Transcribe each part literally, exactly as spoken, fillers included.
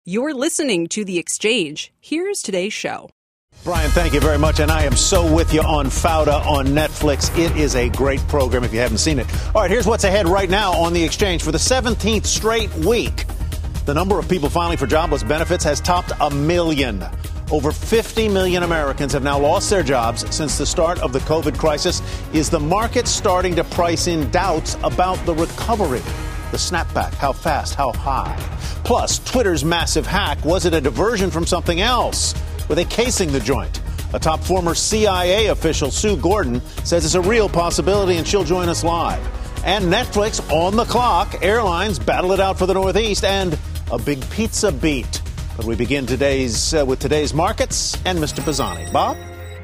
You're listening to The Exchange. Here's today's show. Brian, thank you very much. And I am so with you on Fauda on Netflix. It is a great program if you haven't seen it. All right, here's what's ahead right now on The Exchange. For the seventeenth straight week, the number of people filing for jobless benefits has topped a million. Over fifty million Americans have now lost their jobs since the start of the COVID crisis. Is the market starting to price in doubts about the recovery? The snapback, how fast, how high? Plus, Twitter's massive hack, was it a diversion from something else? Were they casing the joint? A top former C I A official, Sue Gordon, says it's a real possibility, and she'll join us live. And Netflix on the clock. Airlines battle it out for the Northeast, and a big pizza beat. But we begin today's uh, with today's markets and Mister Pisani. Bob?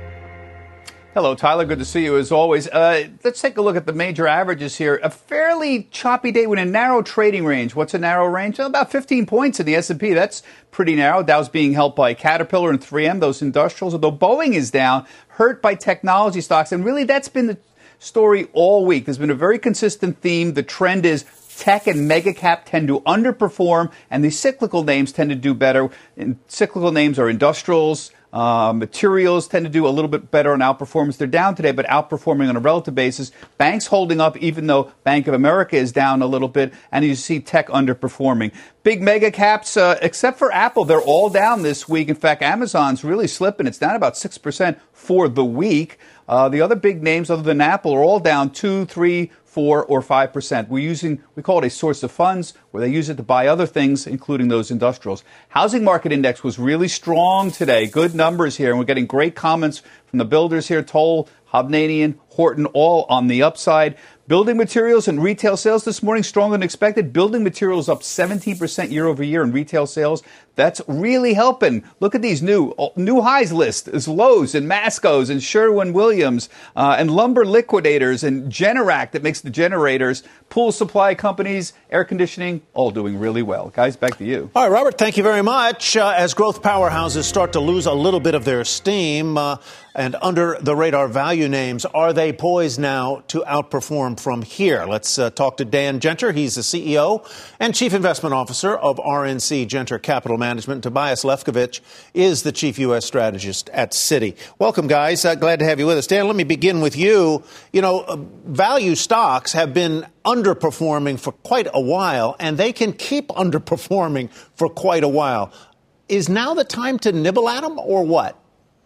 Hello, Tyler. Good to see you as always. Uh, let's take a look at the major averages here. A fairly choppy day with a narrow trading range. What's a narrow range? About fifteen points in the S and P. That's pretty narrow. Dow's being helped by Caterpillar and three M, those industrials, although Boeing is down, hurt by technology stocks. And really, that's been the story all week. There's been a very consistent theme. The trend is tech and mega cap tend to underperform, and the cyclical names tend to do better. And cyclical names are industrials. Uh, materials tend to do a little bit better on outperformance. They're down today, but outperforming on a relative basis. Banks holding up, even though Bank of America is down a little bit, and you see tech underperforming. Big mega caps, uh, except for Apple, they're all down this week. In fact, Amazon's really slipping. It's down about six percent for the week. Uh, the other big names other than Apple are all down two, three, four, or five percent. We're using, we call it a source of funds, where they use it to buy other things, including those industrials. Housing market index was really strong today. Good numbers here, and we're getting great comments from the builders here. Toll, Hovnanian, Horton, all on the upside. Building materials and retail sales this morning stronger than expected. Building materials up seventeen percent year over year in retail sales. That's really helping. Look at these new new highs list. It's Lowe's and Masco's and Sherwin-Williams uh, and Lumber Liquidators and Generac that makes the generators. Pool supply companies, air conditioning, all doing really well. Guys, back to you. All right, Robert, thank you very much. Uh, as growth powerhouses start to lose a little bit of their steam uh, and under the radar value names, are they poised now to outperform from here? Let's uh, talk to Dan Genter. He's the C E O and Chief Investment Officer of R N C Genter Capital Management. Tobias Lefkovich is the Chief U S Strategist at Citi. Welcome, guys. Uh, glad to have you with us. Dan, let me begin with you. You know, uh, value stocks have been underperforming for quite a while, and they can keep underperforming for quite a while. Is now the time to nibble at them, or what?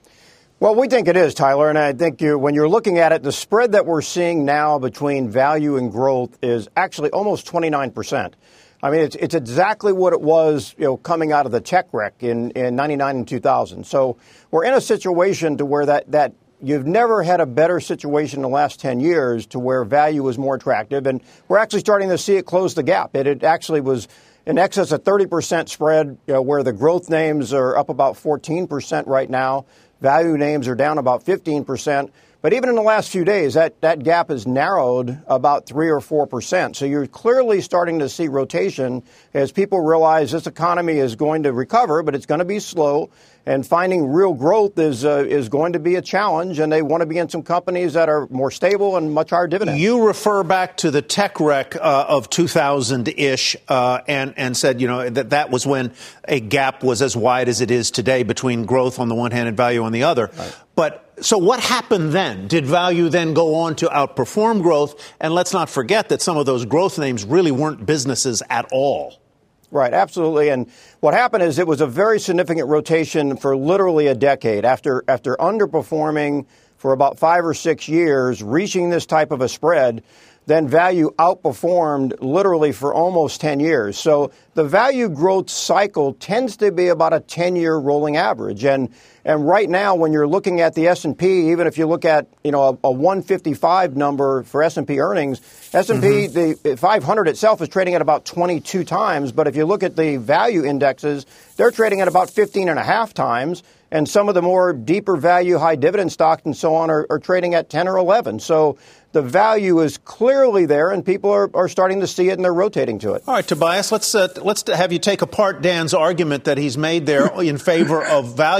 Well, we think it is, Tyler, and I think you, when you're looking at it, the spread that we're seeing now between value and growth is actually almost twenty-nine percent. I mean, it's, it's exactly what it was, you know, coming out of the tech wreck in, in ninety-nine and two thousand. So we're in a situation to where that, that you've never had a better situation in the last ten years to where value is more attractive, and we're actually starting to see it close the gap. It, it actually was in excess of thirty percent spread, you know, where the growth names are up about fourteen percent right now. Value names are down about fifteen percent. But even in the last few days, that, that gap has narrowed about three or four percent. So you're clearly starting to see rotation as people realize this economy is going to recover, but it's going to be slow. And finding real growth is uh, is going to be a challenge, and they want to be in some companies that are more stable and much higher dividends. You refer back to the tech wreck uh, of two thousand-ish uh, and, and said, you know, that that was when a gap was as wide as it is today between growth on the one hand and value on the other. Right. But so what happened then? Did value then go on to outperform growth? And let's not forget that some of those growth names really weren't businesses at all. Right, absolutely. And what happened is it was a very significant rotation for literally a decade. After after underperforming for about five or six years, reaching this type of a spread, then value outperformed literally for almost ten years. So the value growth cycle tends to be about a ten-year rolling average. And and right now, when you're looking at the S and P, even if you look at, you know, a, a one fifty-five number for S and P earnings, S and P, mm-hmm. the five hundred itself is trading at about twenty-two times. But if you look at the value indexes, they're trading at about fifteen and a half times. And some of the more deeper value, high dividend stocks and so on are, are trading at ten or eleven. So the value is clearly there, and people are, are starting to see it, and they're rotating to it. All right, Tobias, let's uh, let's have you take apart Dan's argument that he's made there in favor of value. I don't know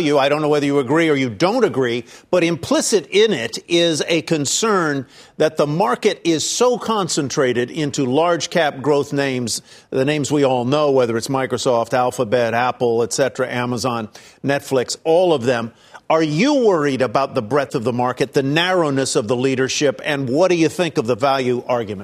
whether you agree or you don't agree, but implicit in it is a concern that the market is so concentrated into large cap growth names, the names we all know, whether it's Microsoft, Alphabet, Apple, et cetera, Amazon, Netflix, all of them. Are you worried about the breadth of the market, the narrowness of the leadership, and what do you think of the value argument?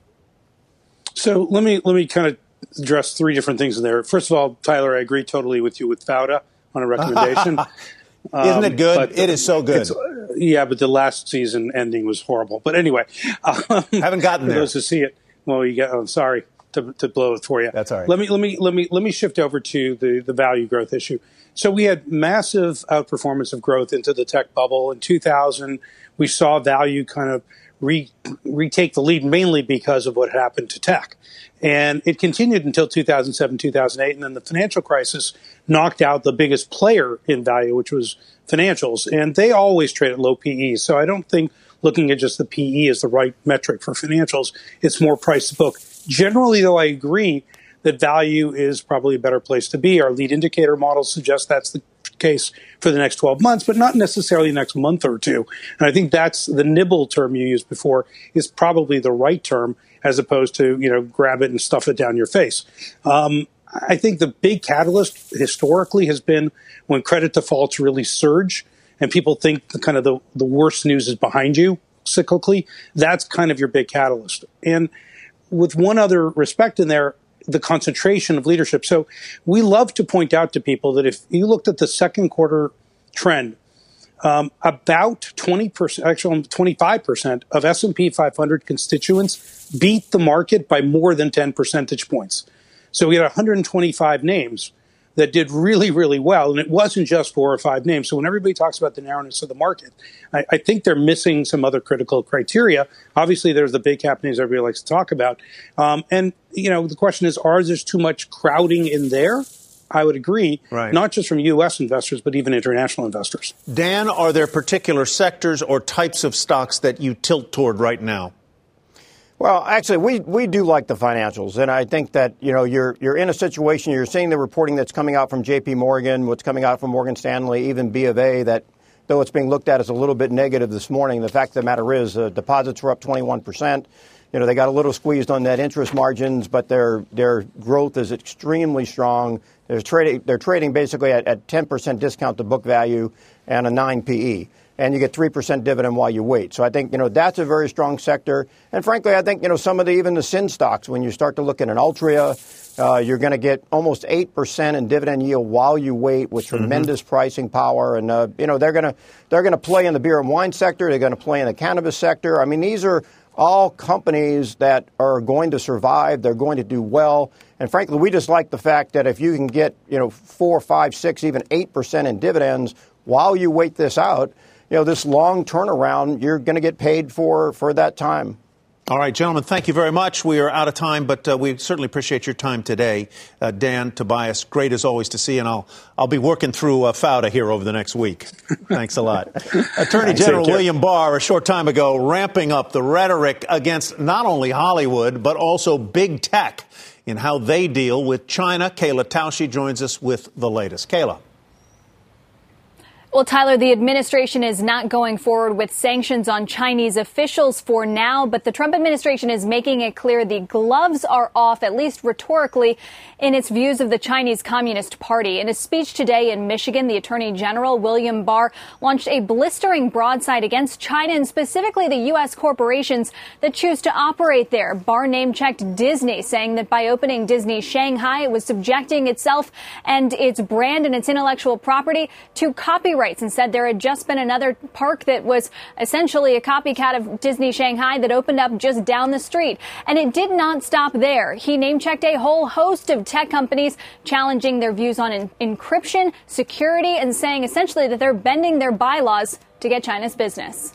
So let me let me kind of address three different things in there. First of all, Tyler, I agree totally with you with Fauda on a recommendation. um, Isn't it good? It is so good. Uh, yeah, but the last season ending was horrible. But anyway, um, haven't gotten there. For those who see it, well, you got. I'm sorry to, to blow it for you. That's all right. Let me let me let me let me shift over to the the value growth issue. So we had massive outperformance of growth into the tech bubble in two thousand. We saw value kind of re, retake the lead, mainly because of what happened to tech. And it continued until two thousand seven, two thousand eight, and then the financial crisis knocked out the biggest player in value, which was financials. And they always trade at low P Es. So I don't think looking at just the P E is the right metric for financials. It's more price to book. Generally, though, I agree that value is probably a better place to be. Our lead indicator models suggest that's the case for the next twelve months, but not necessarily the next month or two. And I think that's the nibble term you used before is probably the right term, as opposed to, you know, grab it and stuff it down your face. Um, I think the big catalyst historically has been when credit defaults really surge and people think the kind of the, the worst news is behind you cyclically. That's kind of your big catalyst. And with one other respect in there, the concentration of leadership. So we love to point out to people that if you looked at the second quarter trend, um, about twenty percent, actually twenty-five percent of S and P five hundred constituents beat the market by more than ten percentage points. So we had one hundred twenty-five names that did really, really well. And it wasn't just four or five names. So when everybody talks about the narrowness of the market, I, I think they're missing some other critical criteria. Obviously, there's the big cap names everybody likes to talk about. Um, and, you know, the question is, are there too much crowding in there? I would agree, right. Not just from U S investors, but even international investors. Dan, are there particular sectors or types of stocks that you tilt toward right now? Well, actually, we, we do like the financials, and I think that, you know, you're you're in a situation, you're seeing the reporting that's coming out from J P Morgan, what's coming out from Morgan Stanley, even B of A, that though it's being looked at as a little bit negative this morning, the fact of the matter is uh, deposits were up twenty-one percent. You know, they got a little squeezed on net interest margins, but their their growth is extremely strong. They're trading, they're trading basically at, at ten percent discount to book value and a nine P E. And you get three percent dividend while you wait. So I think, you know, that's a very strong sector. And frankly, I think, you know, some of the, even the sin stocks, when you start to look at an Altria, uh, you're going to get almost eight percent in dividend yield while you wait with tremendous mm-hmm. pricing power. And, uh, you know, they're going to, they're going to play in the beer and wine sector. They're going to play in the cannabis sector. I mean, these are all companies that are going to survive. They're going to do well. And frankly, we just like the fact that if you can get, you know, four, five, six, even eight percent in dividends while you wait this out, you know, this long turnaround, you're going to get paid for for that time. All right, gentlemen, thank you very much. We are out of time, but uh, we certainly appreciate your time today. Uh, Dan, Tobias, great as always to see you, and I'll, I'll be working through uh, Fauda here over the next week. Thanks a lot. Attorney General William Barr, a short time ago, ramping up the rhetoric against not only Hollywood, but also big tech in how they deal with China. Kayla Tausche joins us with the latest. Kayla. Well, Tyler, the administration is not going forward with sanctions on Chinese officials for now, but the Trump administration is making it clear the gloves are off, at least rhetorically, in its views of the Chinese Communist Party. In a speech today in Michigan, the Attorney General, William Barr, launched a blistering broadside against China and specifically the U S corporations that choose to operate there. Barr name-checked Disney, saying that by opening Disney Shanghai, it was subjecting itself and its brand and its intellectual property to copyright. And said there had just been another park that was essentially a copycat of Disney Shanghai that opened up just down the street. And it did not stop there. He name-checked a whole host of tech companies challenging their views on en- encryption, security, and saying essentially that they're bending their bylaws to get China's business.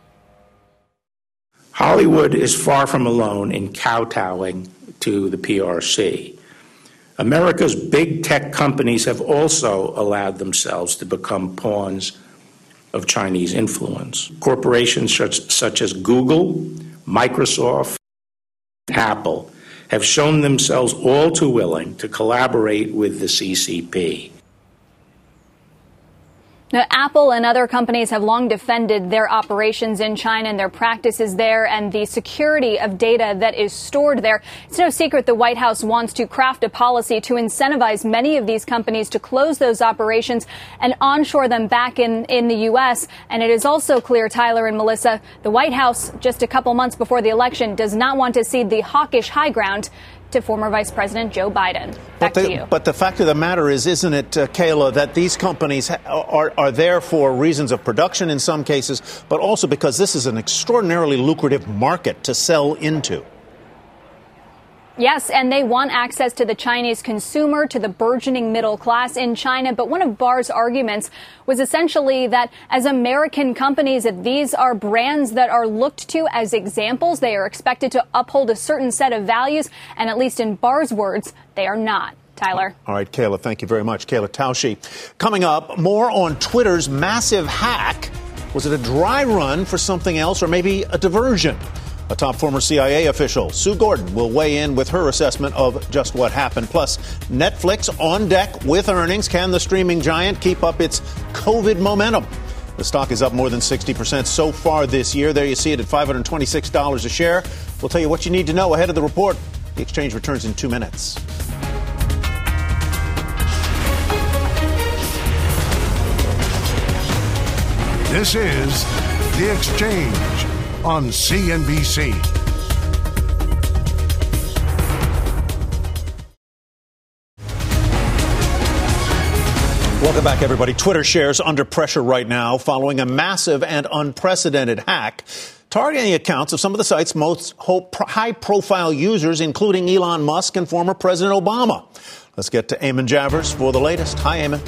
Hollywood is far from alone in kowtowing to the P R C. America's big tech companies have also allowed themselves to become pawns of Chinese influence. Corporations such, such as Google, Microsoft, and Apple have shown themselves all too willing to collaborate with the C C P. Now, Apple and other companies have long defended their operations in China and their practices there and the security of data that is stored there. It's no secret the White House wants to craft a policy to incentivize many of these companies to close those operations and onshore them back in, in the U S. And it is also clear, Tyler and Melissa, the White House, just a couple months before the election, does not want to cede the hawkish high ground to former Vice President Joe Biden. Back but the, to you. But the fact of the matter is, isn't it, uh, Kayla, that these companies ha- are, are there for reasons of production in some cases, but also because this is an extraordinarily lucrative market to sell into? Yes, and they want access to the Chinese consumer, to the burgeoning middle class in China. But one of Barr's arguments was essentially that as American companies, that these are brands that are looked to as examples. They are expected to uphold a certain set of values. And at least in Barr's words, they are not. Tyler. All right, Kayla, thank you very much. Kayla Tausche. Coming up, more on Twitter's massive hack. Was it a dry run for something else or maybe a diversion? A top former C I A official, Sue Gordon, will weigh in with her assessment of just what happened. Plus, Netflix on deck with earnings. Can the streaming giant keep up its COVID momentum? The stock is up more than sixty percent so far this year. There you see it at five hundred twenty-six dollars a share. We'll tell you what you need to know ahead of the report. The Exchange returns in two minutes. This is The Exchange on C N B C. Welcome back, everybody. Twitter shares under pressure right now following a massive and unprecedented hack targeting accounts of some of the site's most high-profile users, including Elon Musk and former President Obama. Let's get to Eamon Javers for the latest. Hi, Eamon.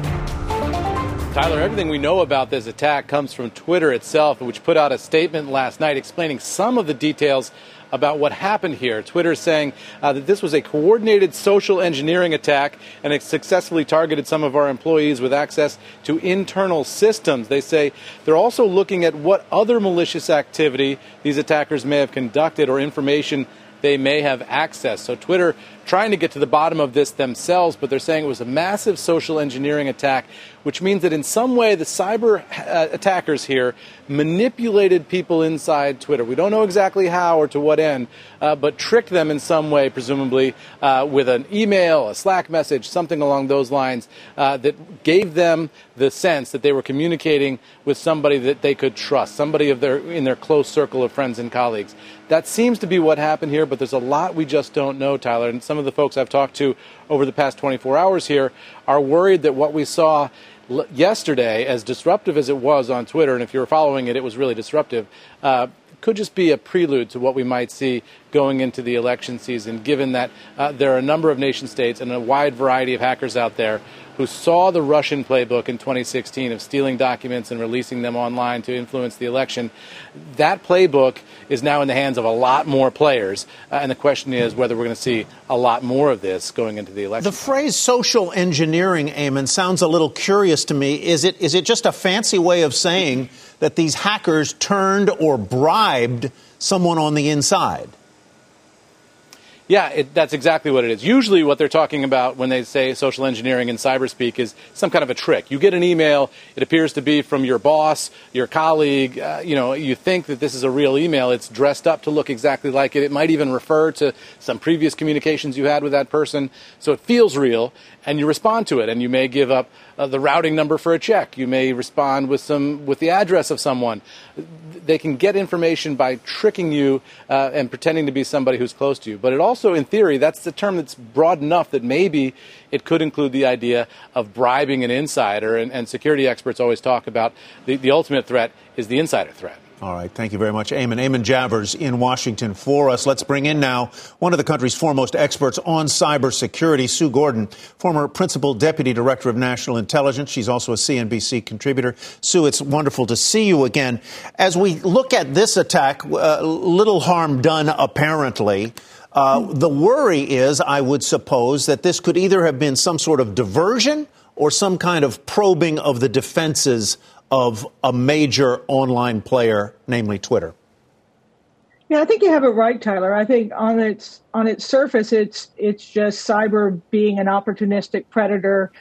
Tyler, everything we know about this attack comes from Twitter itself, which put out a statement last night explaining some of the details about what happened here. Twitter saying uh, that this was a coordinated social engineering attack and it successfully targeted some of our employees with access to internal systems. They say they're also looking at what other malicious activity these attackers may have conducted or information they may have access. So Twitter trying to get to the bottom of this themselves, but they're saying it was a massive social engineering attack, which means that in some way the cyber uh, attackers here manipulated people inside Twitter. We don't know exactly how or to what end, uh, but tricked them in some way, presumably uh, with an email, a Slack message, something along those lines uh, that gave them the sense that they were communicating with somebody that they could trust, somebody of their in their close circle of friends and colleagues. That seems to be what happened here, but there's a lot we just don't know, Tyler. And some of the folks I've talked to over the past twenty-four hours here are worried that what we saw l- yesterday, as disruptive as it was on Twitter, and if you were following it, it was really disruptive, uh, could just be a prelude to what we might see going into the election season, given that uh, there are a number of nation states and a wide variety of hackers out there who saw the Russian playbook in twenty sixteen of stealing documents and releasing them online to influence the election. That playbook is now in the hands of a lot more players, uh, and the question is whether we're going to see a lot more of this going into the election. The phrase social engineering, Eamon, sounds a little curious to me. Is it is it just a fancy way of saying that these hackers turned or bribed someone on the inside? Yeah, it, that's exactly what it is. Usually what they're talking about when they say social engineering in cyberspeak is some kind of a trick. You get an email, it appears to be from your boss, your colleague, uh, you know, you think that this is a real email. It's dressed up to look exactly like it. It might even refer to some previous communications you had with that person. So it feels real, and you respond to it, and you may give up uh, the routing number for a check. You may respond with some with the address of someone. They can get information by tricking you uh, and pretending to be somebody who's close to you. But it also, in theory, that's the term that's broad enough that maybe it could include the idea of bribing an insider. And, and security experts always talk about the, the ultimate threat is the insider threat. All right. Thank you very much, Eamon. Eamon Javers in Washington for us. Let's bring in now one of the country's foremost experts on cybersecurity, Sue Gordon, former principal deputy director of national intelligence. She's also a C N B C contributor. Sue, it's wonderful to see you again. As we look at this attack, uh, little harm done, apparently. Uh, the worry is, I would suppose, that this could either have been some sort of diversion or some kind of probing of the defenses of a major online player, namely Twitter. Yeah, I think you have it right, Tyler. I think on its on its surface, it's it's just cyber being an opportunistic predator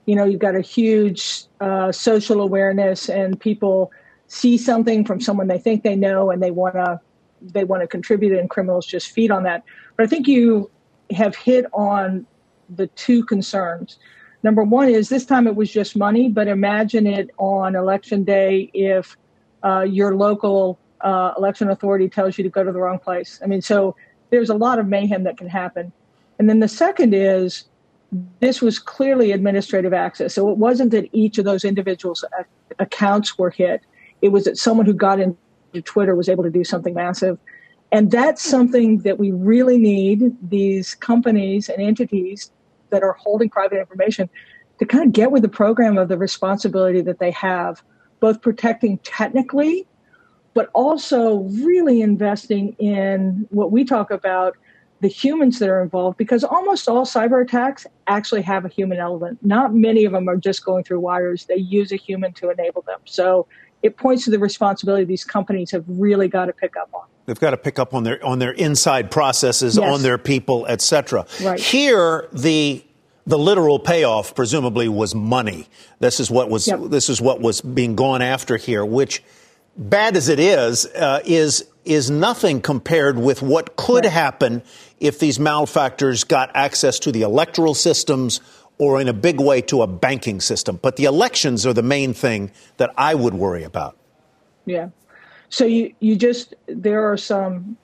you know, you've got a huge uh, social awareness, and people see something from someone they think they know, and they want to they want to contribute, and criminals just feed on that. But I think you have hit on the two concerns. Number one is this time it was just money, but imagine it on election day if uh, your local uh, election authority tells you to go to the wrong place. I mean, so there's a lot of mayhem that can happen. And then the second is this was clearly administrative access. So it wasn't that each of those individuals' accounts were hit. It was that someone who got into Twitter was able to do something massive. And that's something that we really need these companies and entities that are holding private information to kind of get with the program of the responsibility that they have, both protecting technically, but also really investing in what we talk about, the humans that are involved, because almost all cyber attacks actually have a human element. Not many of them are just going through wires. They use a human to enable them. So it points to the responsibility these companies have really got to pick up on. They've got to pick up on their on their inside processes, yes. on their people, et cetera. Right. Here, the the literal payoff presumably was money. This is what was yep. this is what was being gone after here, which, bad as it is, uh, is is nothing compared with what could right. happen if these malefactors got access to the electoral systems or in a big way to a banking system. But the elections are the main thing that I would worry about. Yeah. So you, you just, there are some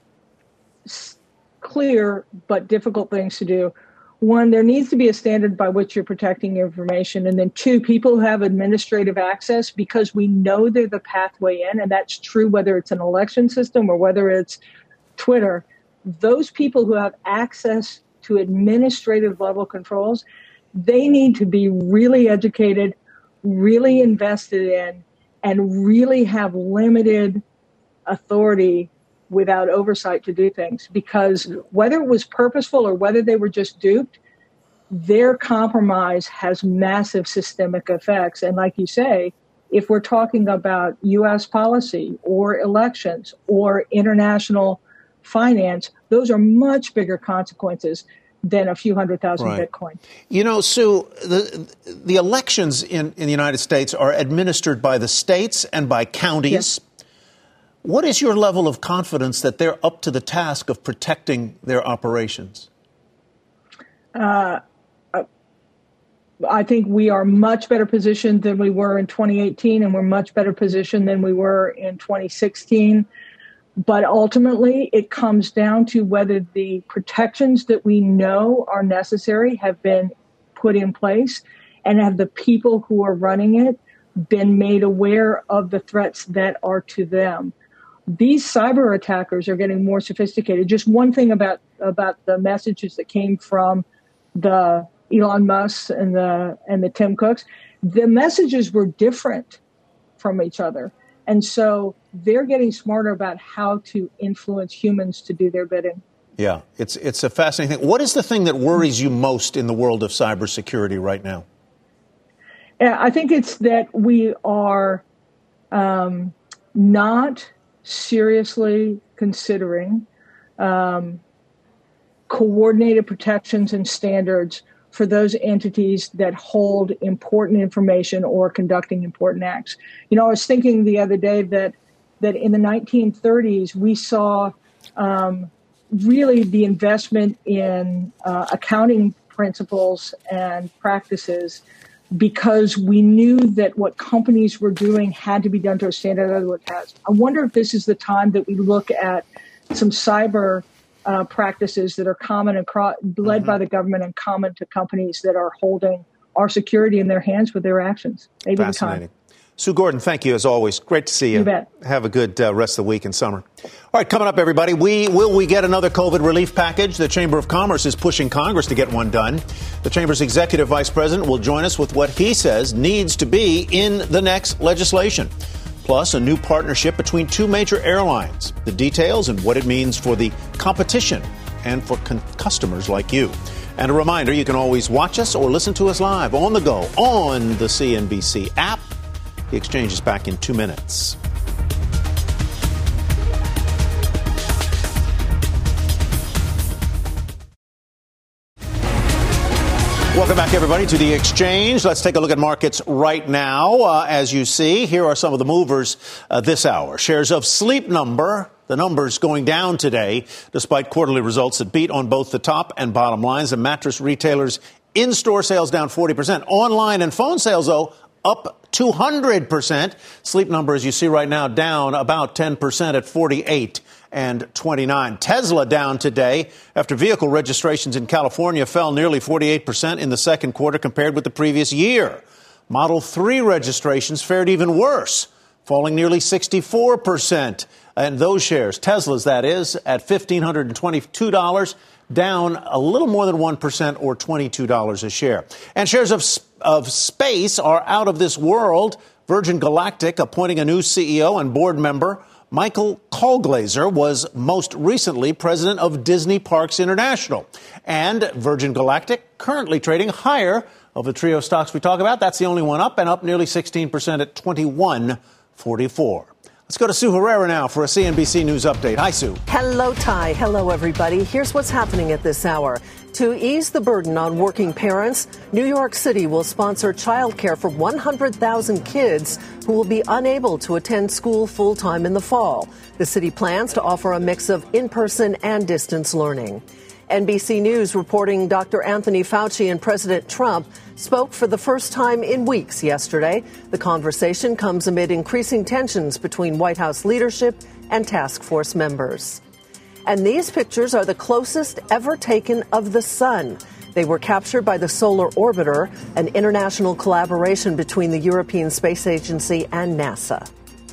clear but difficult things to do. One, there needs to be a standard by which you're protecting your information. And then two, people who have administrative access, because we know they're the pathway in, and that's true whether it's an election system or whether it's Twitter. Those people who have access to administrative level controls, they need to be really educated, really invested in, and really have limited authority without oversight to do things. Because whether it was purposeful or whether they were just duped, their compromise has massive systemic effects. And like you say, if we're talking about U S policy or elections or international finance, those are much bigger consequences than a few hundred thousand right. Bitcoin. You know, Sue, the the elections in, in the United States are administered by the states and by counties. Yes. What is your level of confidence that they're up to the task of protecting their operations? Uh, I think we are much better positioned than we were in twenty eighteen, and we're much better positioned than we were in twenty sixteen. But ultimately, it comes down to whether the protections that we know are necessary have been put in place, and have the people who are running it been made aware of the threats that are to them. These cyber attackers are getting more sophisticated. Just one thing about, about the messages that came from the Elon Musk and the and the Tim Cooks, the messages were different from each other. And so they're getting smarter about how to influence humans to do their bidding. Yeah, it's it's a fascinating thing. What is the thing that worries you most in the world of cybersecurity right now? Yeah, I think it's that we are um, not seriously considering um, coordinated protections and standards for those entities that hold important information or conducting important acts. You know, I was thinking the other day that that in the nineteen thirties, we saw um, really the investment in uh, accounting principles and practices, because we knew that what companies were doing had to be done to a standard other it has. I wonder if this is the time that we look at some cyber uh, practices that are common and cro- led mm-hmm. by the government and common to companies that are holding our security in their hands with their actions. Maybe Fascinating. The time. Sue Gordon, thank you as always. Great to see you. You bet. Have a good uh, rest of the week and summer. All right, coming up, everybody, we will we get another COVID relief package? The Chamber of Commerce is pushing Congress to get one done. The Chamber's executive vice president will join us with what he says needs to be in the next legislation. Plus, a new partnership between two major airlines. The details and what it means for the competition and for con- customers like you. And a reminder, you can always watch us or listen to us live on the go on the C N B C app. The Exchange is back in two minutes. Welcome back, everybody, to The Exchange. Let's take a look at markets right now. Uh, as you see, here are some of the movers uh, this hour. Shares of Sleep Number, the numbers going down today, despite quarterly results that beat on both the top and bottom lines. The mattress retailers in-store sales down forty percent. Online and phone sales, though, up two hundred percent. Sleep Number, as you see right now, down about ten percent at forty-eight and twenty-nine. Tesla down today after vehicle registrations in California fell nearly forty-eight percent in the second quarter compared with the previous year. Model three registrations fared even worse, falling nearly sixty-four percent. And those shares, Tesla's that is, at one thousand five hundred twenty-two dollars, down a little more than one percent or twenty-two dollars a share. And shares of, of space are out of this world. Virgin Galactic appointing a new C E O and board member. Michael Colglazier was most recently president of Disney Parks International. And Virgin Galactic currently trading higher of the trio stocks we talk about. That's the only one up, and up nearly sixteen percent at twenty-one forty-four. Let's go to Sue Herrera now for a C N B C News update. Hi, Sue. Hello, Ty. Hello, everybody. Here's what's happening at this hour. To ease the burden on working parents, New York City will sponsor childcare for one hundred thousand kids who will be unable to attend school full-time in the fall. The city plans to offer a mix of in-person and distance learning. N B C News reporting Doctor Anthony Fauci and President Trump spoke for the first time in weeks yesterday. The conversation comes amid increasing tensions between White House leadership and task force members. And these pictures are the closest ever taken of the sun. They were captured by the Solar Orbiter, an international collaboration between the European Space Agency and NASA.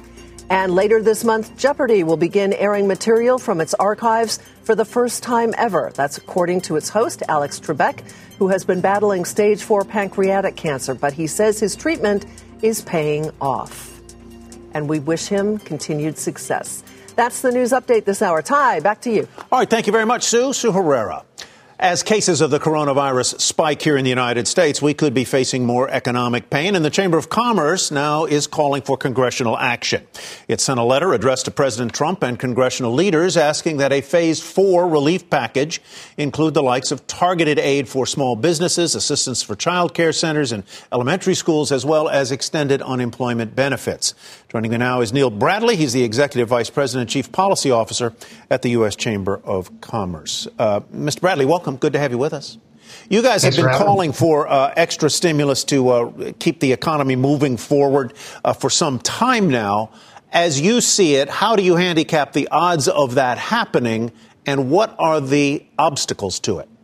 And later this month, Jeopardy will begin airing material from its archives for the first time ever. That's according to its host, Alex Trebek, who has been battling stage four pancreatic cancer, but he says his treatment is paying off. And we wish him continued success. That's the news update this hour. Ty, back to you. All right. Thank you very much, Sue. Sue Herrera. As cases of the coronavirus spike here in the United States, we could be facing more economic pain, and the Chamber of Commerce now is calling for congressional action. It sent a letter addressed to President Trump and congressional leaders asking that a phase four relief package include the likes of targeted aid for small businesses, assistance for child care centers and elementary schools, as well as extended unemployment benefits. Joining me now is Neil Bradley. He's the Executive Vice President and Chief Policy Officer at the U S Chamber of Commerce. Uh, Mister Bradley, welcome. Good to have you with us. You guys have been calling for uh, extra stimulus to uh, keep the economy moving forward uh, for some time now. As you see it, how do you handicap the odds of that happening, and what are the obstacles to it?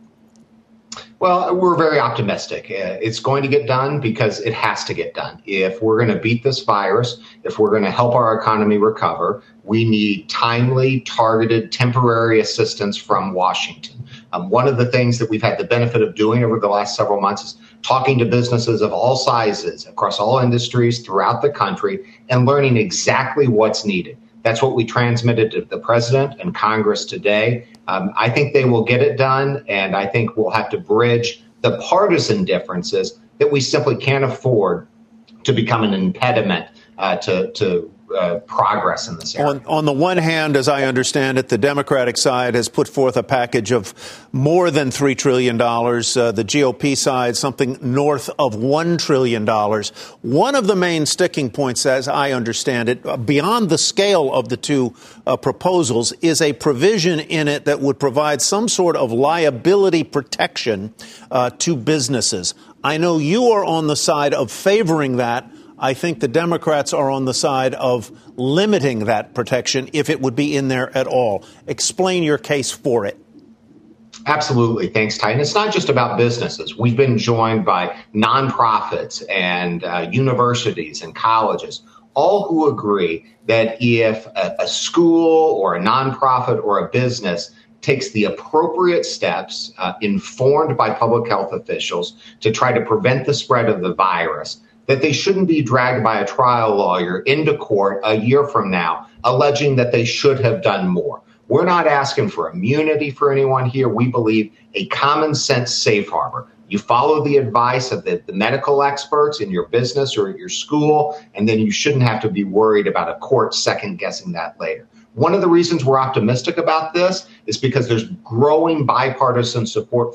Well, we're very optimistic. It's going to get done because it has to get done. If we're going to beat this virus, if we're going to help our economy recover, we need timely, targeted, temporary assistance from Washington. Um, one of the things that we've had the benefit of doing over the last several months is talking to businesses of all sizes across all industries throughout the country and learning exactly what's needed. That's what we transmitted to the president and Congress today. Um, I think they will get it done, and I think we'll have to bridge the partisan differences that we simply can't afford to become an impediment uh, to, to uh, progress in this area. On, on the one hand, as I understand it, the Democratic side has put forth a package of more than three trillion dollars. Uh, the G O P side, something north of one trillion dollars. One of the main sticking points, as I understand it, uh, beyond the scale of the two uh, proposals, is a provision in it that would provide some sort of liability protection uh, to businesses. I know you are on the side of favoring that. I think the Democrats are on the side of limiting that protection if it would be in there at all. Explain your case for it. Absolutely. Thanks, Ty. And it's not just about businesses. We've been joined by nonprofits and uh, universities and colleges, all who agree that if a, a school or a nonprofit or a business takes the appropriate steps, uh, informed by public health officials, to try to prevent the spread of the virus, that they shouldn't be dragged by a trial lawyer into court a year from now, alleging that they should have done more. We're not asking for immunity for anyone here. We believe a common sense safe harbor. You follow the advice of the, the medical experts in your business or at your school, and then you shouldn't have to be worried about a court second guessing that later. One of the reasons we're optimistic about this is because there's growing bipartisan support for it.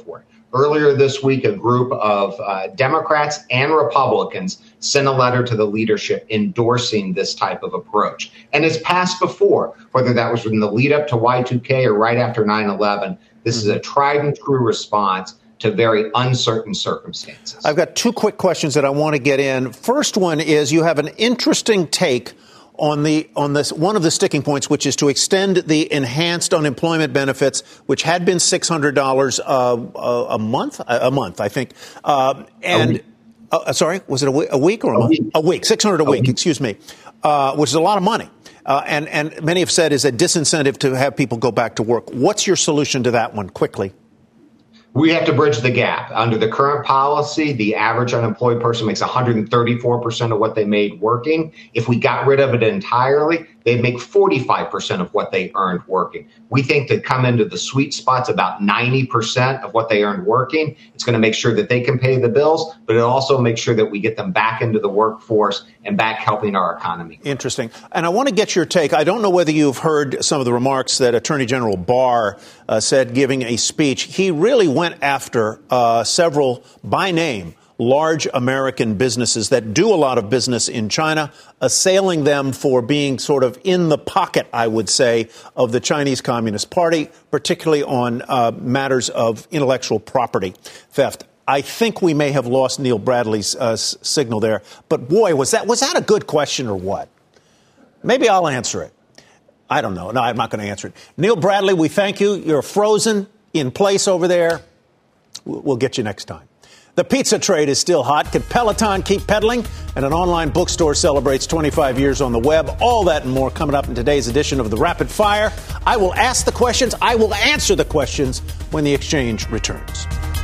Earlier this week, a group of uh, Democrats and Republicans sent a letter to the leadership endorsing this type of approach. And it's passed before, whether that was in the lead up to Y two K or right after nine eleven. This is a tried and true response to very uncertain circumstances. I've got two quick questions that I want to get in. First one is you have an interesting take on the on this one of the sticking points, which is to extend the enhanced unemployment benefits, which had been six hundred dollars uh, a, a month, a, a month, I think. Uh, and uh, sorry, was it a, w- a week or a, a month? Week. A week, six hundred a, a week, week, excuse me, uh, which is a lot of money. Uh, and, and many have said is a disincentive to have people go back to work. What's your solution to that one, quickly? We have to bridge the gap. Under the current policy, the average unemployed person makes one hundred thirty-four percent of what they made working. If we got rid of it entirely, they'd make forty-five percent of what they earned working. We think to come into the sweet spots about ninety percent of what they earned working, it's going to make sure that they can pay the bills, but it also makes sure that we get them back into the workforce and back helping our economy. Interesting. And I want to get your take. I don't know whether you've heard some of the remarks that Attorney General Barr uh, said giving a speech. He really went after uh, several, by name, large American businesses that do a lot of business in China, assailing them for being sort of in the pocket, I would say, of the Chinese Communist Party, particularly on uh, matters of intellectual property theft. I think we may have lost Neil Bradley's uh, s- signal there. But boy, was that was that a good question or what? Maybe I'll answer it. I don't know. No, I'm not going to answer it. Neil Bradley, we thank you. You're frozen in place over there. We'll get you next time. The pizza trade is still hot. Can Peloton keep pedaling? And an online bookstore celebrates twenty-five years on the web. All that and more coming up in today's edition of the Rapid Fire. I will ask the questions. I will answer the questions when the exchange returns.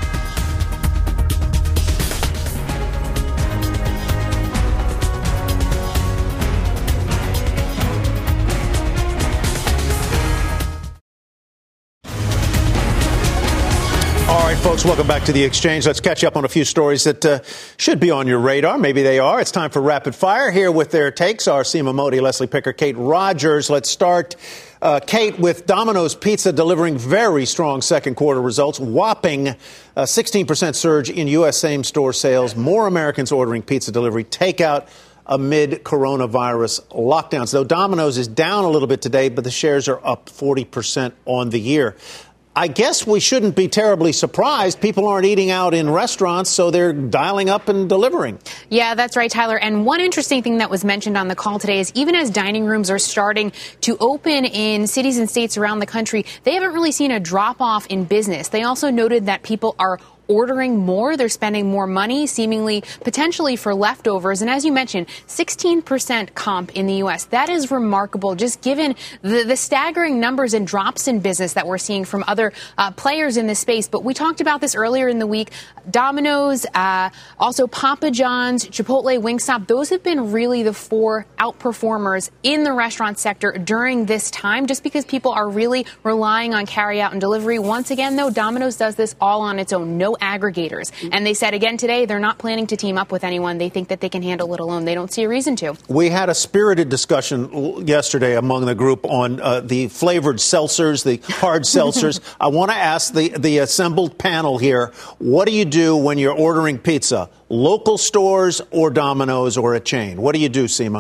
All right, folks, welcome back to the Exchange. Let's catch up on a few stories that uh, should be on your radar. Maybe they are. It's time for Rapid Fire. Here with their takes are Seema Modi, Leslie Picker, Kate Rogers. Let's start, uh, Kate, with Domino's Pizza delivering very strong second quarter results, whopping a sixteen percent surge in U S same-store sales, more Americans ordering pizza delivery takeout amid coronavirus lockdowns. Though Domino's is down a little bit today, but the shares are up forty percent on the year. I guess we shouldn't be terribly surprised. People aren't eating out in restaurants, so they're dialing up and delivering. Yeah, that's right, Tyler. And one interesting thing that was mentioned on the call today is even as dining rooms are starting to open in cities and states around the country, they haven't really seen a drop off in business. They also noted that people are ordering more. They're spending more money, seemingly potentially for leftovers. And as you mentioned, sixteen percent comp in the U S. That is remarkable, just given the, the staggering numbers and drops in business that we're seeing from other uh, players in this space. But we talked about this earlier in the week. Domino's, uh, also Papa John's, Chipotle, Wingstop, those have been really the four outperformers in the restaurant sector during this time, just because people are really relying on carryout and delivery. Once again, though, Domino's does this all on its own. No aggregators. And they said again today they're not planning to team up with anyone. They think that they can handle it alone. They don't see a reason to. We had a spirited discussion yesterday among the group on uh, the flavored seltzers, the hard seltzers. I want to ask the, the assembled panel here, what do you do when you're ordering pizza? Local stores or Domino's or a chain? What do you do, Seema?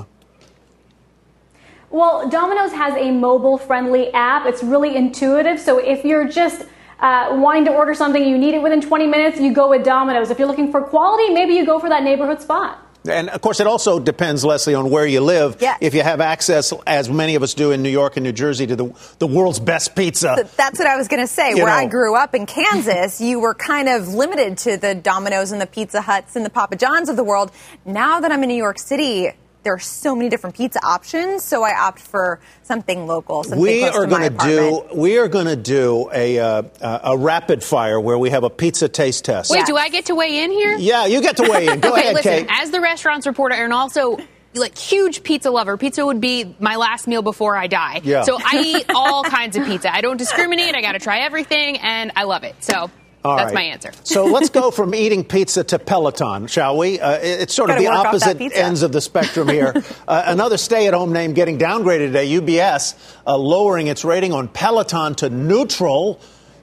Well, Domino's has a mobile-friendly app. It's really intuitive. So if you're just Uh, wanting to order something, you need it within twenty minutes, you go with Domino's. If you're looking for quality, maybe you go for that neighborhood spot. And, of course, it also depends, Leslie, on where you live. Yeah. If you have access, as many of us do in New York and New Jersey, to the, the world's best pizza. That's what I was going to say. You Where know. I grew up in Kansas, you were kind of limited to the Domino's and the Pizza Huts and the Papa John's of the world. Now that I'm in New York City, there are so many different pizza options, so I opt for something local. Something we close are to my going to do. apartment. We are going to do a uh, a rapid fire where we have a pizza taste test. Wait, do I get to weigh in here? Yeah, you get to weigh in. Go okay, ahead, listen, Kate. As the restaurants reporter and also like huge pizza lover, pizza would be my last meal before I die. Yeah. So I eat all kinds of pizza. I don't discriminate. I got to try everything, and I love it. So. All That's right. my answer. So let's go from eating pizza to Peloton, shall we? Uh, it's sort of Gotta the work off opposite that pizza. ends of the spectrum here. uh, another stay-at-home name getting downgraded today, U B S, uh, lowering its rating on Peloton to neutral.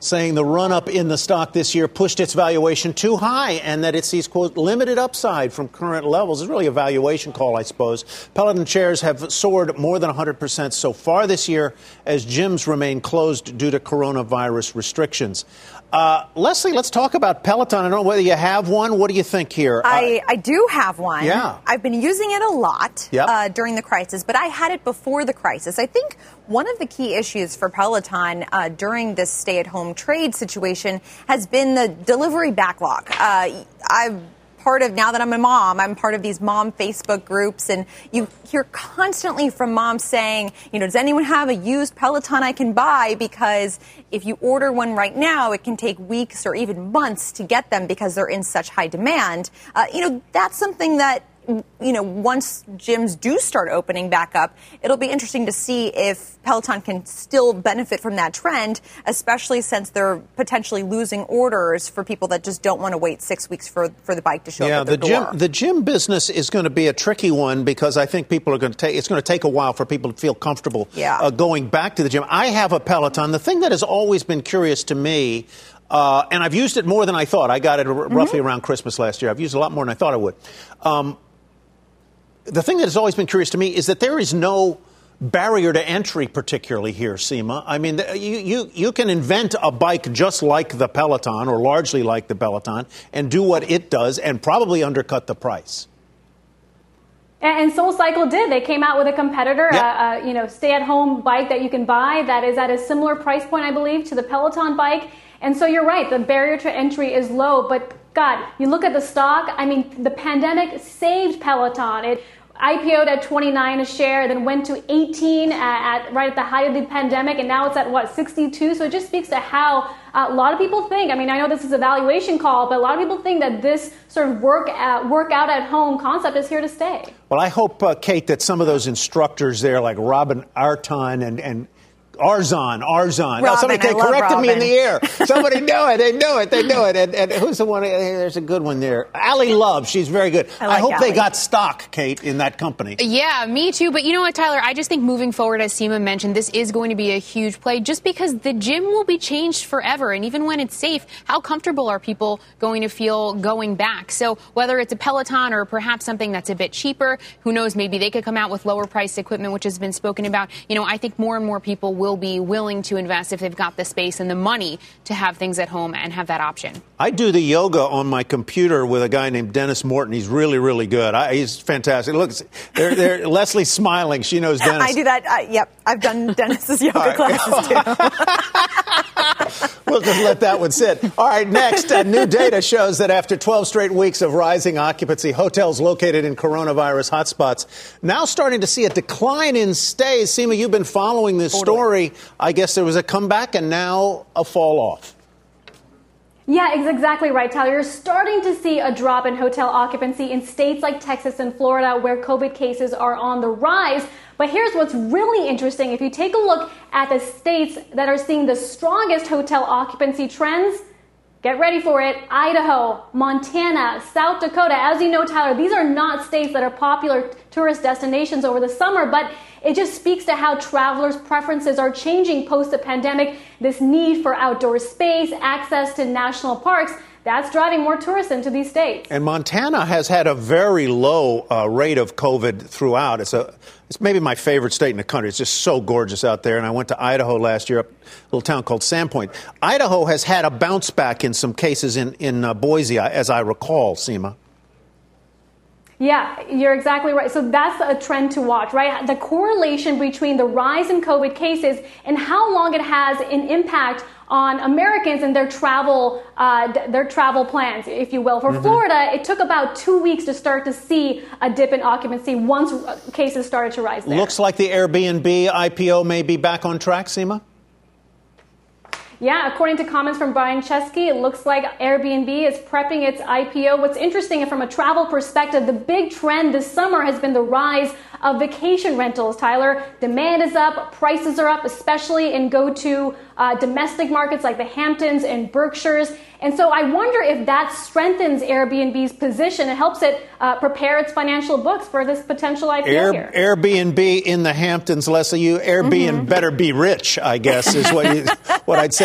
saying the run-up in the stock this year pushed its valuation too high and that it sees, quote, limited upside from current levels. It's really a valuation call, I suppose. Peloton shares have soared more than one hundred percent so far this year as gyms remain closed due to coronavirus restrictions. Uh, Leslie, let's talk about Peloton. I don't know whether you have one. What do you think here? I, I do have one. Yeah. I've been using it a lot Yep. uh, during the crisis, but I had it before the crisis. I think one of the key issues for Peloton uh, during this stay-at-home trade situation has been the delivery backlog. Uh, I've part of, now that I'm a mom, I'm part of these mom Facebook groups, and you hear constantly from moms saying, you know, does anyone have a used Peloton I can buy? Because if you order one right now, it can take weeks or even months to get them because they're in such high demand. Uh, you know, that's something that, you know, once gyms do start opening back up, it'll be interesting to see if Peloton can still benefit from that trend, especially since they're potentially losing orders for people that just don't want to wait six weeks for, for the bike to show yeah, up at the their gym, door. the gym business is going to be a tricky one because I think people are going to take, it's going to take a while for people to feel comfortable Yeah. uh, going back to the gym. I have a Peloton. The thing that has always been curious to me, uh, and I've used it more than I thought. I got it r- Mm-hmm. roughly around Christmas last year. I've used it a lot more than I thought I would. Um, the thing that has always been curious to me is that there is no barrier to entry, particularly here, Seema. I mean, you, you, you can invent a bike just like the Peloton or largely like the Peloton and do what it does and probably undercut the price. And SoulCycle did. They came out with a competitor, Yep. uh, uh, you know, stay-at-home bike that you can buy that is at a similar price point, I believe, to the Peloton bike. And so you're right, the barrier to entry is low. But, God, you look at the stock, I mean, the pandemic saved Peloton. It I P O'd at twenty-nine a share, then went to eighteen at, at right at the height of the pandemic, and now it's at, what, sixty-two? So it just speaks to how uh, a lot of people think, I mean, I know this is a valuation call, but a lot of people think that this sort of work at, work out at home concept is here to stay. Well, I hope, uh, Kate, that some of those instructors there, like Robin Arton and, and Arzon, Arzon. Robin, oh, somebody I love corrected me in Robin. the air. Somebody knew it. They knew it. They knew it. And, and who's the one? There's a good one there. Allie Love. She's very good. I like hope Allie. they got stock, Kate, in that company. Yeah, me too. But you know what, Tyler? I just think moving forward, as Seema mentioned, this is going to be a huge play just because the gym will be changed forever. And even when it's safe, how comfortable are people going to feel going back? So whether it's a Peloton or perhaps something that's a bit cheaper, who knows, maybe they could come out with lower priced equipment, which has been spoken about. You know, I think more and more people will be willing to invest if they've got the space and the money to have things at home and have that option. I do the yoga on my computer with a guy named Dennis Morton. He's really, really good. I, he's fantastic. Look, they're, they're, Leslie's smiling. She knows Dennis. I do that. Uh, yep, I've done Dennis's yoga All right. classes too. We'll just let that one sit. All right, next, uh, new data shows that after twelve straight weeks of rising occupancy, hotels located in coronavirus hotspots now starting to see a decline in stays. Seema, you've been following this story. I guess there was a comeback and now a fall off. Yeah, it's exactly right, Tyler. You're starting to see a drop in hotel occupancy in states like Texas and Florida where COVID cases are on the rise. But here's what's really interesting. If you take a look at the states that are seeing the strongest hotel occupancy trends, get ready for it. Idaho, Montana, South Dakota. As you know, Tyler, these are not states that are popular tourist destinations over the summer, but it just speaks to how travelers' preferences are changing post the pandemic. This need for outdoor space, access to national parks, that's driving more tourists into these states. And Montana has had a very low uh, rate of COVID throughout. It's a, it's maybe my favorite state in the country. It's just so gorgeous out there. And I went to Idaho last year, a little town called Sandpoint. Idaho has had a bounce back in some cases in, in uh, Boise, as I recall, Seema. Yeah, you're exactly right. So that's a trend to watch, right? The correlation between the rise in COVID cases and how long it has an impact on Americans and their travel, uh, their travel plans, if you will. For Mm-hmm. Florida, it took about two weeks to start to see a dip in occupancy once cases started to rise there. Looks like the Airbnb I P O may be back on track, Seema. Yeah, according to comments from Brian Chesky, it looks like Airbnb is prepping its I P O. What's interesting from a travel perspective, the big trend this summer has been the rise of vacation rentals, Tyler. Demand is up, prices are up, especially in go-to uh, domestic markets like the Hamptons and Berkshires. And so I wonder if that strengthens Airbnb's position and helps it uh, prepare its financial books for this potential I P O Air, here. Airbnb in the Hamptons, Leslie. You Airbnb Mm-hmm. better be rich, I guess, is what you, what I'd say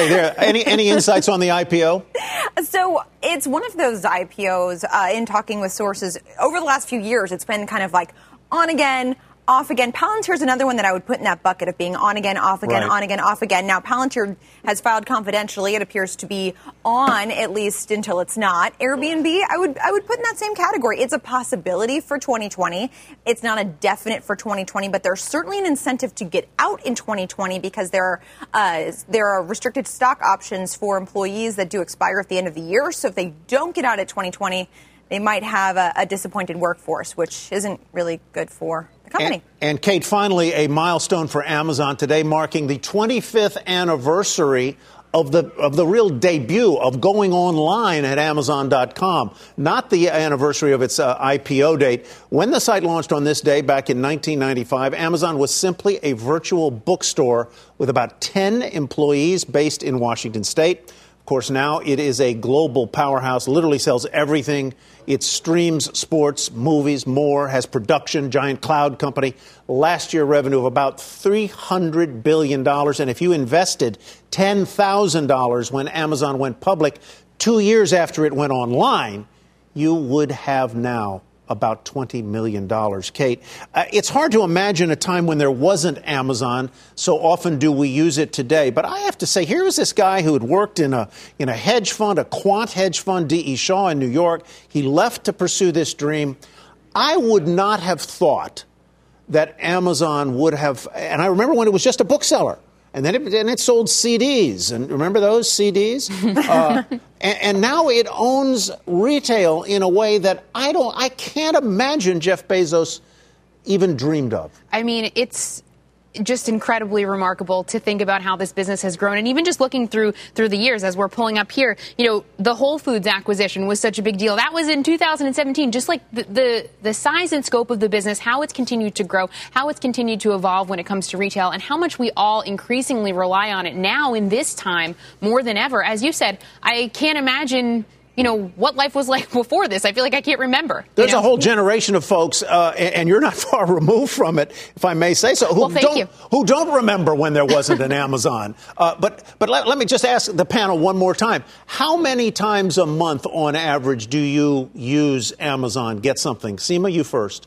Okay, there. Any any insights on the I P O? So it's one of those I P Os, uh, in talking with sources, over the last few years, it's been kind of like on again, off again. Palantir is another one that I would put in that bucket of being on again, off again, right. on again, off again. Now, Palantir has filed confidentially. It appears to be on, at least until it's not. Airbnb, I would I would put in that same category. It's a possibility for twenty twenty. It's not a definite for twenty twenty, but there's certainly an incentive to get out in twenty twenty because there are, uh, there are restricted stock options for employees that do expire at the end of the year. So if they don't get out at twenty twenty, they might have a, a disappointed workforce, which isn't really good for the company. And, and Kate, finally, a milestone for Amazon today, marking the twenty-fifth anniversary of the of the real debut of going online at Amazon dot com, not the anniversary of its uh, I P O date. When the site launched on this day back in nineteen ninety-five, Amazon was simply a virtual bookstore with about ten employees based in Washington State. Of course, now it is a global powerhouse, literally sells everything. It streams sports, movies, more, has production, giant cloud company. Last year, revenue of about three hundred billion dollars. And if you invested ten thousand dollars when Amazon went public, two years after it went online, you would have now about twenty million dollars. Kate, uh, it's hard to imagine a time when there wasn't Amazon. So often do we use it today. But I have to say, here was this guy who had worked in a in a hedge fund, a quant hedge fund, D E. Shaw in New York. He left to pursue this dream. I would not have thought that Amazon would have, and I remember when it was just a bookseller. And then it, and it sold C Ds. And remember those C Ds? uh, and, and now it owns retail in a way that I don't, I can't imagine Jeff Bezos even dreamed of. I mean, it's just incredibly remarkable to think about how this business has grown. And even just looking through through the years as we're pulling up here, you know, the Whole Foods acquisition was such a big deal. That was in two thousand seventeen. Just like the, the, the size and scope of the business, how it's continued to grow, how it's continued to evolve when it comes to retail, and how much we all increasingly rely on it now in this time more than ever. As you said, I can't imagine, you know, what life was like before this. I feel like I can't remember. There's know? a whole generation of folks, uh, and, and you're not far removed from it, if I may say so, who, well, thank don't, you. who don't remember when there wasn't an Amazon. Uh, but but let, let me just ask the panel one more time. How many times a month on average do you use Amazon? Get something. Seema, you first.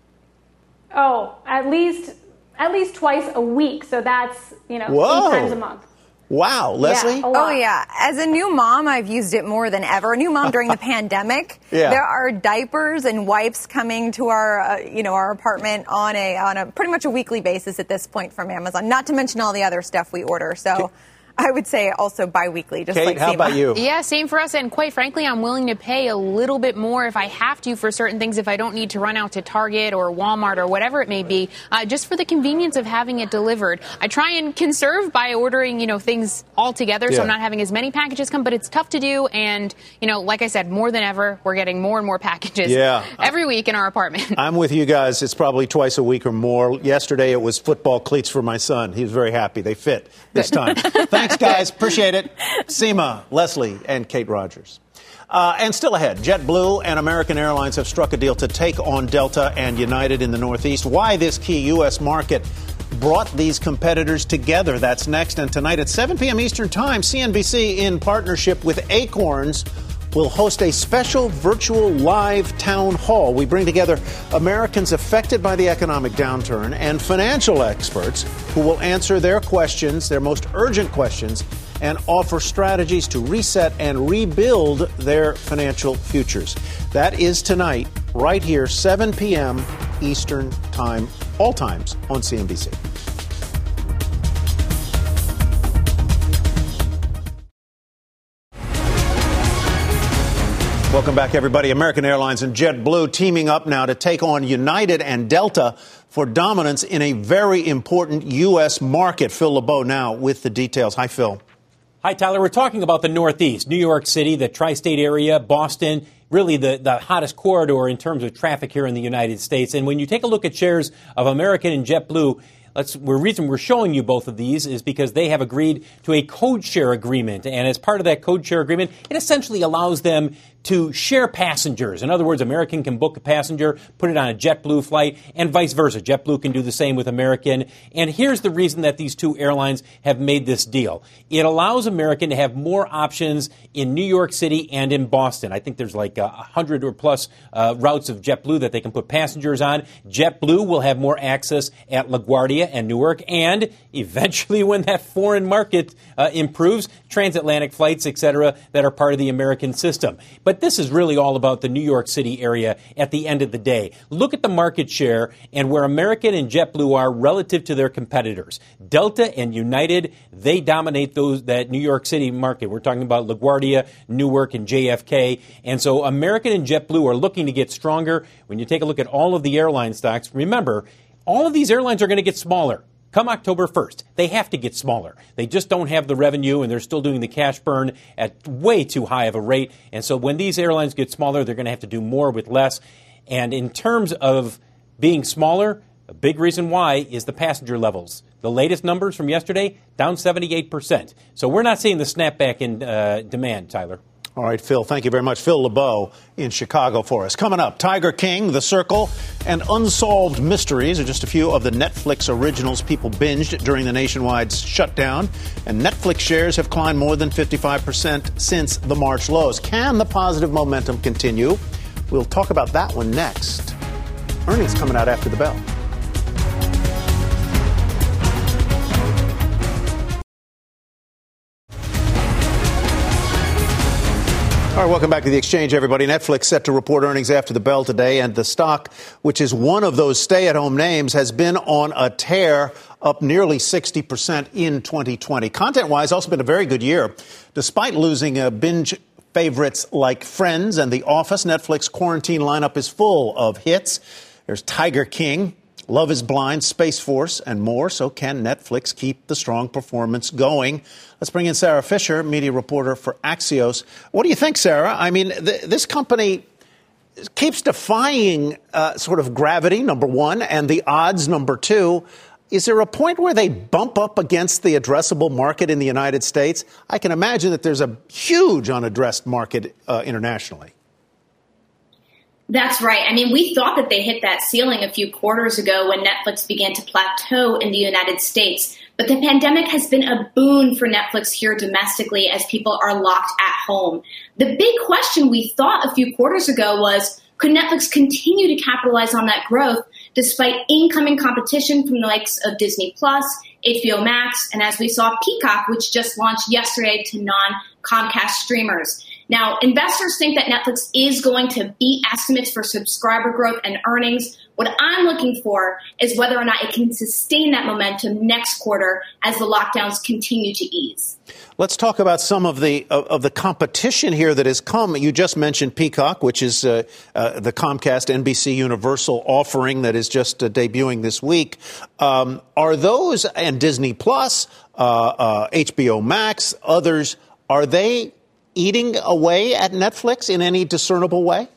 Oh, at least at least twice a week. So that's, you know, Whoa. eight times a month. Wow. Leslie? Yeah, oh, yeah. As a new mom, I've used it more than ever. A new mom during the pandemic. Yeah. There are diapers and wipes coming to our, uh, you know, our apartment on a on a pretty much a weekly basis at this point from Amazon. Not to mention all the other stuff we order. So okay. I would say also biweekly, just Kate, like how Seema. about you? Yeah, same for us. And quite frankly, I'm willing to pay a little bit more if I have to for certain things, if I don't need to run out to Target or Walmart or whatever it may be, uh, just for the convenience of having it delivered. I try and conserve by ordering, you know, things all together, yeah. so I'm not having as many packages come, but it's tough to do. And, you know, like I said, more than ever, we're getting more and more packages yeah. every week in our apartment. I'm with you guys. It's probably twice a week or more. Yesterday, it was football cleats for my son. He was very happy. They fit this time. Thanks, guys. Appreciate it. Seema, Leslie, and Kate Rogers. Uh, and still ahead, JetBlue and American Airlines have struck a deal to take on Delta and United in the Northeast. Why this key U S market brought these competitors together. That's next. And tonight at seven p.m. Eastern Time, C N B C, in partnership with Acorns, will host a special virtual live town hall. We bring together Americans affected by the economic downturn and financial experts who will answer their questions, their most urgent questions, and offer strategies to reset and rebuild their financial futures. That is tonight, right here, seven p.m. Eastern Time, all times on C N B C. Welcome back, everybody. American Airlines and JetBlue teaming up now to take on United and Delta for dominance in a very important U S market. Phil LeBeau now with the details. Hi, Phil. Hi, Tyler. We're talking about the Northeast, New York City, the tri-state area, Boston, really the, the hottest corridor in terms of traffic here in the United States. And when you take a look at shares of American and JetBlue, Let's, the reason we're showing you both of these is because they have agreed to a code share agreement. And as part of that code share agreement, it essentially allows them to share passengers. In other words, American can book a passenger, put it on a JetBlue flight, and vice versa. JetBlue can do the same with American. And here's the reason that these two airlines have made this deal. It allows American to have more options in New York City and in Boston. I think there's like a hundred or plus uh, routes of JetBlue that they can put passengers on. JetBlue will have more access at LaGuardia and Newark, and eventually when that foreign market uh, improves, transatlantic flights, et cetera, that are part of the American system. But this is really all about the New York City area at the end of the day. Look at the market share and where American and JetBlue are relative to their competitors. Delta and United, they dominate those that New York City market. We're talking about LaGuardia, Newark, and J F K. And so American and JetBlue are looking to get stronger. When you take a look at all of the airline stocks, remember, all of these airlines are going to get smaller. Come October first, they have to get smaller. They just don't have the revenue, and they're still doing the cash burn at way too high of a rate. And so when these airlines get smaller, they're going to have to do more with less. And in terms of being smaller, a big reason why is the passenger levels. The latest numbers from yesterday, down seventy-eight percent. So we're not seeing the snapback in uh, demand, Tyler. All right, Phil, thank you very much. Phil LeBeau in Chicago for us. Coming up, Tiger King, The Circle, and Unsolved Mysteries are just a few of the Netflix originals people binged during the nationwide shutdown. And Netflix shares have climbed more than fifty-five percent since the March lows. Can the positive momentum continue? We'll talk about that one next. Earnings coming out after the bell. All right, welcome back to The Exchange, everybody. Netflix set to report earnings after the bell today, and the stock, which is one of those stay-at-home names, has been on a tear, up nearly sixty percent in twenty twenty. Content-wise, also been a very good year. Despite losing uh, binge favorites like Friends and The Office, Netflix quarantine lineup is full of hits. There's Tiger King, Love is Blind, Space Force, and more. So can Netflix keep the strong performance going? Let's bring in Sarah Fisher, media reporter for Axios. What do you think, Sarah? I mean, th- this company keeps defying uh, sort of gravity, number one, and the odds, number two. Is there a point where they bump up against the addressable market in the United States? I can imagine that there's a huge unaddressed market uh, internationally. That's right. I mean, we thought that they hit that ceiling a few quarters ago when Netflix began to plateau in the United States. But the pandemic has been a boon for Netflix here domestically as people are locked at home. The big question we thought a few quarters ago was, could Netflix continue to capitalize on that growth despite incoming competition from the likes of Disney Plus, H B O Max, and as we saw, Peacock, which just launched yesterday to non-Comcast streamers. Now, investors think that Netflix is going to beat estimates for subscriber growth and earnings. What I'm looking for is whether or not it can sustain that momentum next quarter as the lockdowns continue to ease. Let's talk about some of the of, of the competition here that has come. You just mentioned Peacock, which is uh, uh, the Comcast N B C Universal offering that is just uh, debuting this week. Um, are those, and Disney Plus, uh, uh, H B O Max, others, are they eating away at Netflix in any discernible way?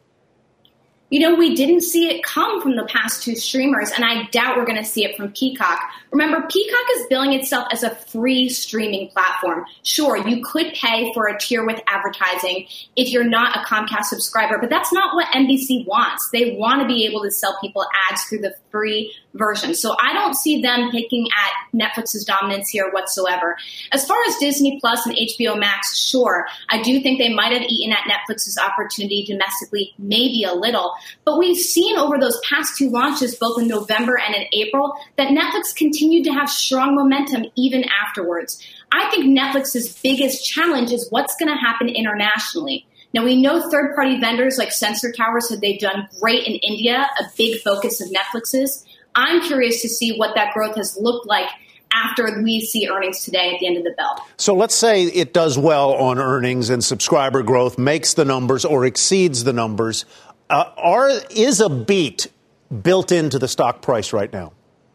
You know, we didn't see it come from the past two streamers, and I doubt we're going to see it from Peacock. Remember, Peacock is billing itself as a free streaming platform. Sure, you could pay for a tier with advertising if you're not a Comcast subscriber, but that's not what N B C wants. They want to be able to sell people ads through the free version. So I don't see them picking at Netflix's dominance here whatsoever. As far as Disney Plus and H B O Max, sure, I do think they might have eaten at Netflix's opportunity domestically, maybe a little. But we've seen over those past two launches, both in November and in April, that Netflix continued to have strong momentum even afterwards. I think Netflix's biggest challenge is what's going to happen internationally. Now, we know third-party vendors like Sensor Tower said they've done great in India, a big focus of Netflix's. I'm curious to see what that growth has looked like after we see earnings today at the end of the bell. So let's say it does well on earnings and subscriber growth, makes the numbers or exceeds the numbers. Uh, are is a beat built into the stock price right now?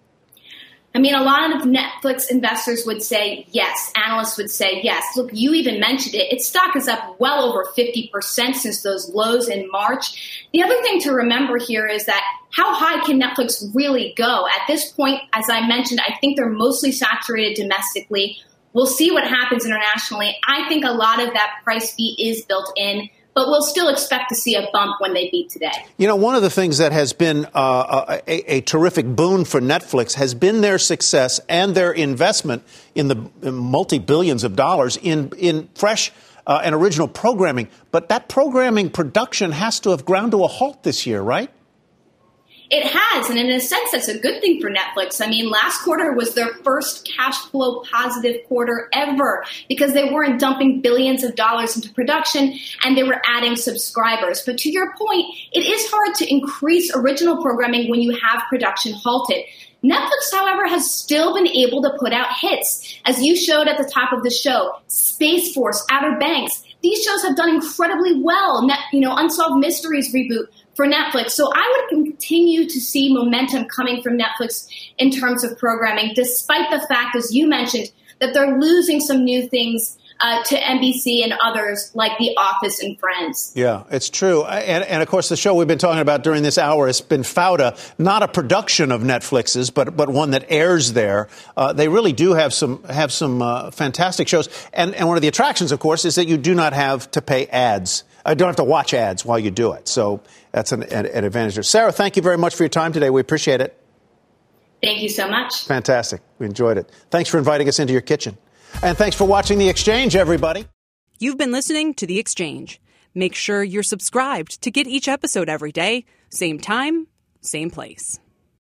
I mean, a lot of Netflix investors would say yes. Analysts would say yes. Look, you even mentioned it. Its stock is up well over fifty percent since those lows in March. The other thing to remember here is that how high can Netflix really go? At this point, as I mentioned, I think they're mostly saturated domestically. We'll see what happens internationally. I think a lot of that price beat is built in. but we'll still expect to see a bump when they beat today. You know, one of the things that has been uh, a, a terrific boon for Netflix has been their success and their investment in the multi-billions of dollars in, in fresh uh, and original programming. But that programming production has to have ground to a halt this year, right? It has, and in a sense, that's a good thing for Netflix. I mean, last quarter was their first cash flow positive quarter ever because they weren't dumping billions of dollars into production and they were adding subscribers. But to your point, it is hard to increase original programming when you have production halted. Netflix, however, has still been able to put out hits. As you showed at the top of the show, Space Force, Outer Banks, these shows have done incredibly well. Net, you know, Unsolved Mysteries reboot for Netflix. So I would continue to see momentum coming from Netflix in terms of programming, despite the fact, as you mentioned, that they're losing some new things uh, to N B C and others like The Office and Friends. Yeah, it's true. And, and of course, the show we've been talking about during this hour has been Fauda, not a production of Netflix's, but but one that airs there. Uh, they really do have some have some uh, fantastic shows. And, and one of the attractions, of course, is that you do not have to pay ads. I don't have to watch ads while you do it. So that's an, an, an advantage there. Sarah, thank you very much for your time today. We appreciate it. Thank you so much. Fantastic. We enjoyed it. Thanks for inviting us into your kitchen. And thanks for watching The Exchange, everybody. You've been listening to The Exchange. Make sure you're subscribed to get each episode every day. Same time, same place.